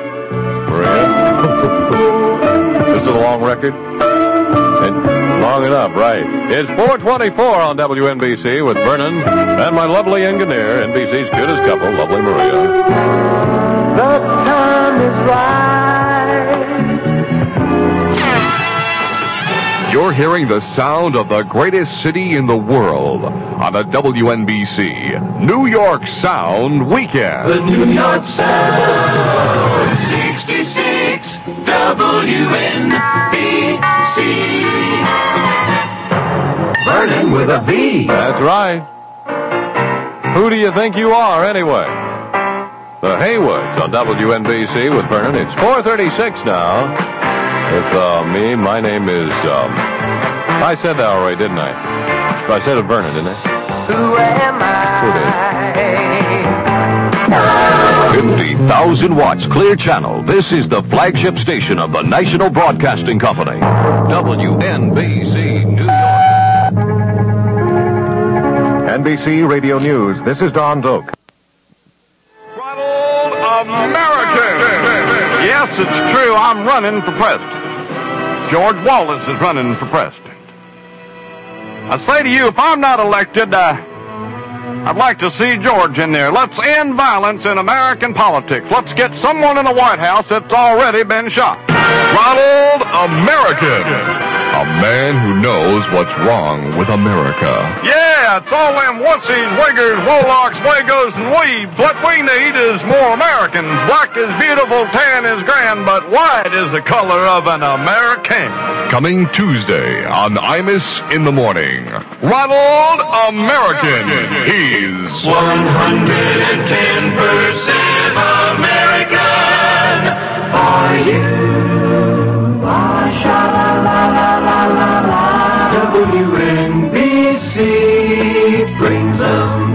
This is a long record. And long enough, right. It's four twenty-four on W N B C with Vernon and my lovely engineer, N B C's cutest couple, lovely Maria. The time is right. You're hearing the sound of the greatest city in the world on a W N B C New York Sound Weekend. The New York Sound. sixty-six W N B C. Vernon with a V. That's right. Who do you think you are, anyway? The Haywoods on W N B C with Vernon. It's four thirty-six now. With uh, me, my name is, um, I said that already, didn't I? I said it Vernon, didn't I? Who am I? fifty thousand watts clear channel. This is the flagship station of the National Broadcasting Company. W N B C New York. N B C Radio News. This is Don Doak. American! Yes, it's true. I'm running for president. George Wallace is running for president. I say to you, if I'm not elected, uh, I'd like to see George in there. Let's end violence in American politics. Let's get someone in the White House that's already been shot. Ronald American. A man who knows what's wrong with America. Yeah, it's all them wussies, wiggers, wolocks, wagos, and weebs. What we need is more Americans. Black is beautiful, tan is grand, but white is the color of an American. Coming Tuesday on Imus in the Morning. Ronald American. He's one hundred ten percent American. Are you? Ah, sha-la-la-la-la-la-la. W N B C brings them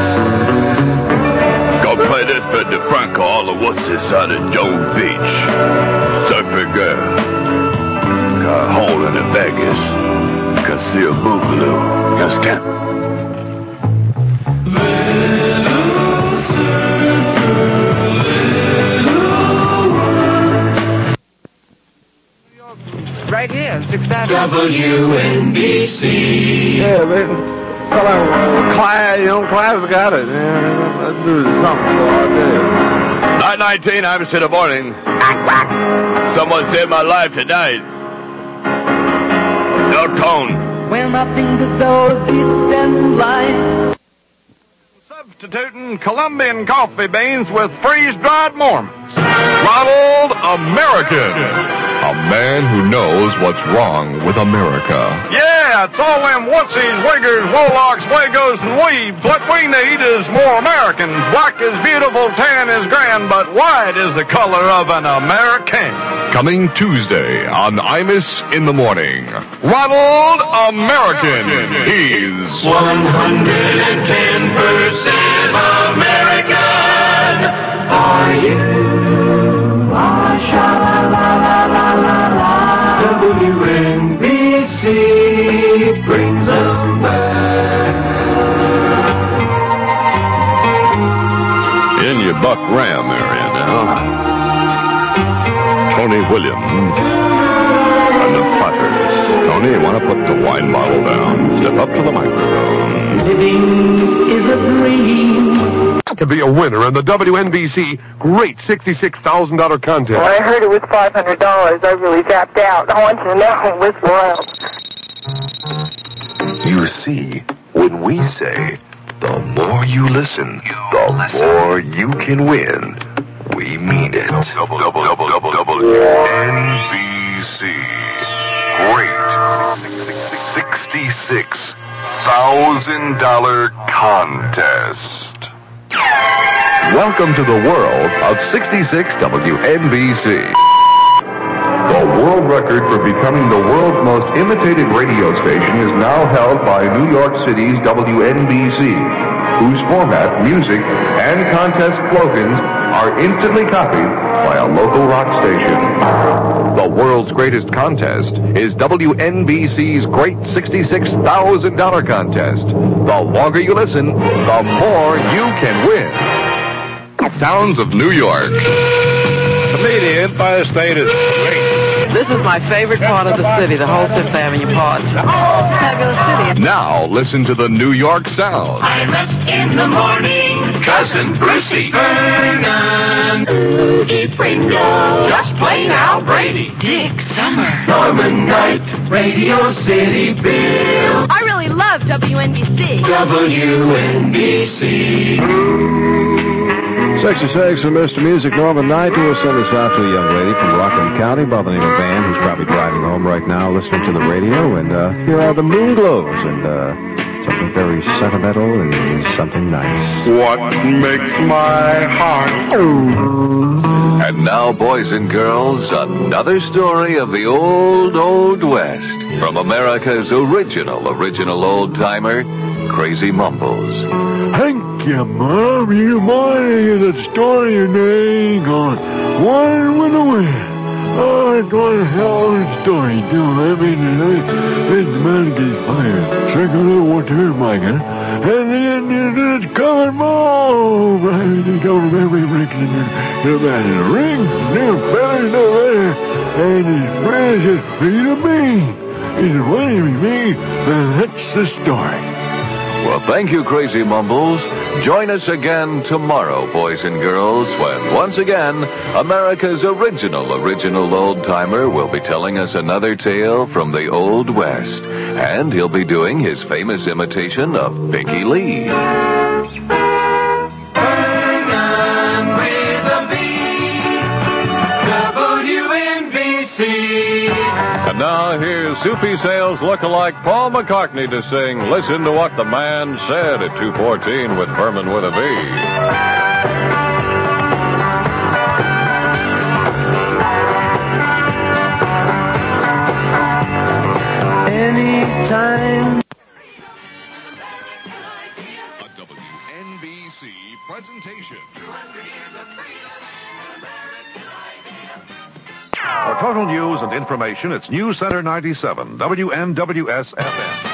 back. Go play this for DeFranco, all the wussies out of Joe Beach. Surfer girl. Got a hole in the Vegas. Can see a boogaloo. Just can't. Right here, sixth Avenue. W N B C. Yeah, baby. Hello, Clyde, you know, Clyde's got it. Yeah, let's do something for our day. nine nineteen, Imus in the Morning. Someone saved my life tonight. No tone. When my fingers those eastern lights. Substituting Colombian coffee beans with freeze-dried Mormons. Ronald American. A man who knows what's wrong with America. Yeah, it's all them wussies, wiggers, wolocks, wagos, and weebs. What we need is more Americans. Black is beautiful, tan is grand, but white is the color of an American. Coming Tuesday on Imus in the Morning. Ronald American. He's one hundred ten percent American. Are you? Ah, sha-la-la-la-la-la-la. W N B C brings them back. In you buck, Graham area now. Tony Williams and the Platters. Tony, want to put the wine bottle down. Step up to the microphone. Living is a dream. To be a winner in the W N B C Great sixty-six thousand dollars contest. When I heard it was five hundred dollars, I really zapped out. I want you to know it was wild. You see, when we say, the more you listen, the more you can win, we mean it. Double, double, double, double, double, N B C Great sixty-six thousand dollars Contest. Welcome to the world of sixty-six W N B C. The world record for becoming the world's most imitated radio station is now held by New York City's W N B C, whose format, music, and contest slogans are instantly copied by a local rock station. The world's greatest contest is W N B C's Great sixty-six thousand dollars Contest. The longer you listen, the more you can win. Sounds of New York. To me, the Empire State is great. This is my favorite part of the city, the whole Fifth Avenue part. Oh, fabulous city. Now listen to the New York sound. I rest in the morning. Cousin Brucey. Vernon. Oogie Pringle. Just plain Al Brady. Dick Summer. Norman Knight. Radio City Bill. I really love W N B C. W N B C. sixty-six for Mister Music, Norman Knight, who will send us out to a young lady from Rockland County by the name of Van, who's probably driving home right now listening to the radio. And uh, here are the Moon Glows, and uh, something very sentimental and something nice. What makes my heart... And now, boys and girls, another story of the old, old West from America's original, original old-timer, Crazy Mumbles. Thank you, Mom. You morning is a story and they ain't gone. One with the wind. Oh, it's one hell of a story, too. I mean, it's the man gets fired. Second little water, my God. And then it's coming more. They don't remember breaking the man in the ring. They're better than better. And his friend says, "Are you me?" He said, "What do you mean?" And that's the story. Well, thank you, Crazy Mumbles. Join us again tomorrow, boys and girls, when once again, America's original, original old-timer will be telling us another tale from the Old West. And he'll be doing his famous imitation of Vicky Lee. And now here's Soupy Sales lookalike Paul McCartney to sing Listen to What the Man Said at two fourteen with Vermin with a V. Anytime. A W N B C presentation. For total news and information, it's News Center ninety-seven, W N W S F M.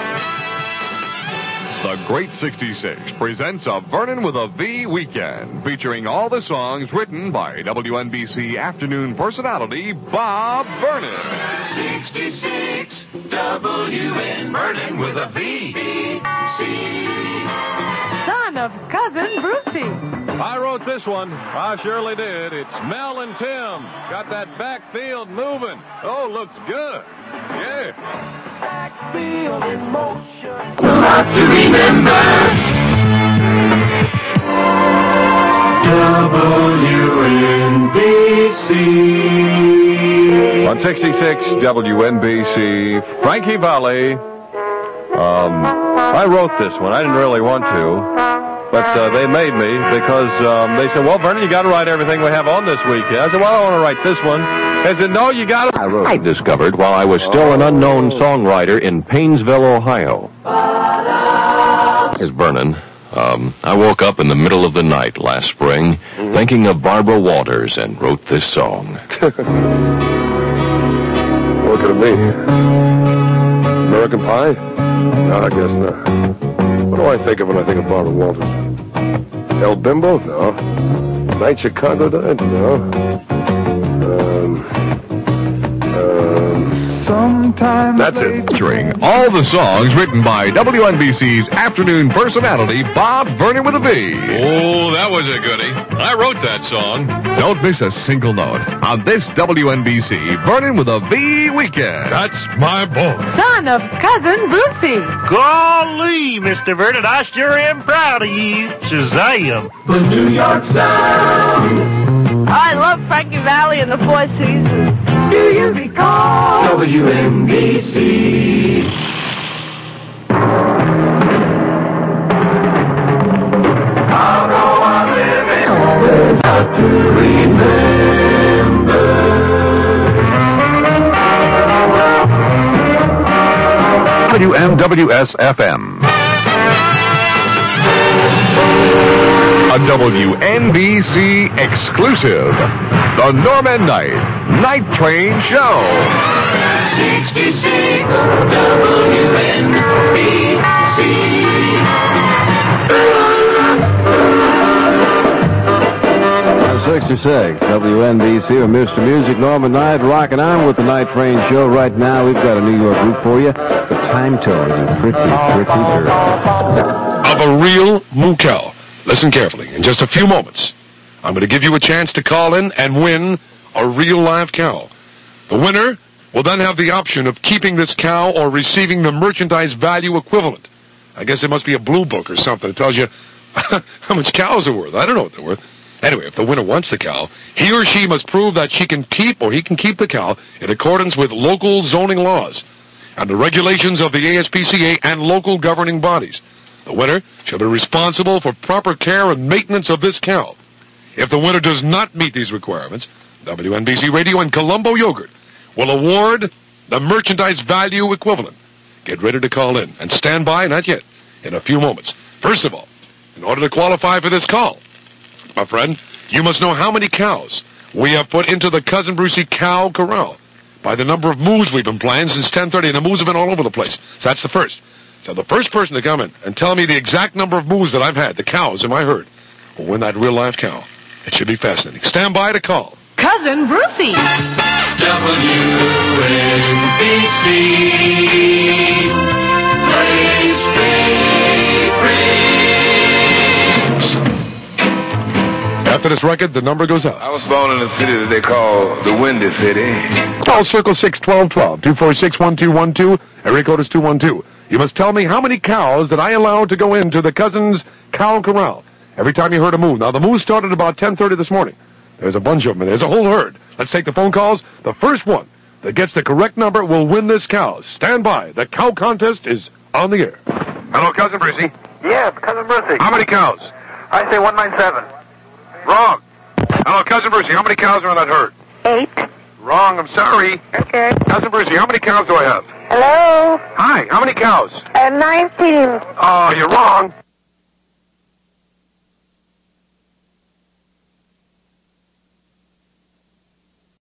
The Great sixty-six presents a Vernon with a V weekend, featuring all the songs written by W N B C afternoon personality Bob Vernon. sixty-six W N Vernon with a V. C. Son of Cousin Brucey. I wrote this one. I surely did. It's Mel and Tim. Got that backfield moving. Oh, looks good. Yeah. Backfield in motion. A lot to remember. W N B C. On sixty-six W N B C, Frankie Valli. Um, I wrote this one. I didn't really want to, but uh, they made me because um, they said, "Well, Vernon, you got to write everything we have on this weekend." I said, "Well, I want to write this one." They said, "No, you got to." I wrote. I discovered while I was still an unknown songwriter in Painesville, Ohio. Here's Vernon. Um, I woke up in the middle of the night last spring, mm-hmm. thinking of Barbara Walters, and wrote this song. Look at me. American Pie? No, I guess not. What do I think of when I think of Barbara Walters? El Bimbo? No. night Chicago died? No. Um, um, Sometime That's it. Featuring all the songs written by W N B C's afternoon personality, Bob Vernon with a V. Oh, that was a goodie. I wrote that song. Don't miss a single note on this W N B C Vernon with a V weekend. That's my boy. Son of Cousin Brucey. Golly, Mister Vernon, I sure am proud of you. Shazam. The New York Sound. I love Frankie Valley and the Four Seasons. Do you recall W N B C? How go on living? Always have to remember. W M W S F M. A W N B C exclusive. The Norman Knight Night Train Show. sixty-six W N B C. sixty-six W N B C with Mister Music, Norman Knight, rocking on with the Night Train Show. Right now, we've got a New York group for you. The Time Tones and Pretty, Pretty Girl. Of a real moo cow. Listen carefully. In just a few moments, I'm going to give you a chance to call in and win a real live cow. The winner will then have the option of keeping this cow or receiving the merchandise value equivalent. I guess it must be a blue book or something that tells you how much cows are worth. I don't know what they're worth. Anyway, if the winner wants the cow, he or she must prove that she can keep or he can keep the cow in accordance with local zoning laws and the regulations of the A S P C A and local governing bodies. The winner shall be responsible for proper care and maintenance of this cow. If the winner does not meet these requirements, W N B C Radio and Colombo Yogurt will award the merchandise value equivalent. Get ready to call in and stand by, not yet, in a few moments. First of all, in order to qualify for this call, my friend, you must know how many cows we have put into the Cousin Brucey Cow Corral by the number of moves we've been playing since ten thirty, and the moves have been all over the place. So that's the first. So the first person to come in and tell me the exact number of moves that I've had, the cows in my herd, will win that real live cow. It should be fascinating. Stand by to call. Cousin Brucey. W N B C. Praise After this record, the number goes up. I was born in a city that they call the Windy City. Call Circle six twelve twelve, two four six, one two one two. Area code is two one two. You must tell me how many cows that I allowed to go into the Cousins Cow Corral every time you heard a moo. Now, the moo started about ten thirty this morning. There's a bunch of them, and there's a whole herd. Let's take the phone calls. The first one that gets the correct number will win this cow. Stand by. The cow contest is on the air. Hello, Cousin Brucey. Yes, Cousin Brucey. How many cows? I say one ninety-seven. Wrong. Hello, Cousin Brucey. How many cows are on that herd? Eight. Wrong. I'm sorry. Okay. Cousin Brucey, how many cows do I have? Hello? Hi. How many cows? Uh, nineteen. Oh, you're wrong.